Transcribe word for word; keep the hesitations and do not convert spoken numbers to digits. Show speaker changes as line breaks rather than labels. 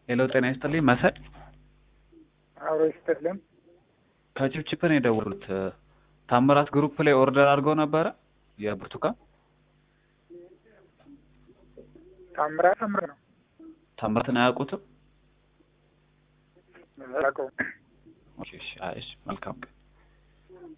ሄሎ ጤና ይስጥልኝ መሰል
አብሮ ይስጥልኝ።
ከቺፕቺፕ ነው የደወሉት። ታምራት ግሩፕ ላይ ኦርደር አድርገው ነበረ የብርቱካን
ታምራት ታምራት ነው።
ታምራትን አያውቁትም?
አላውቀውም።
እሺ እሺ መልካም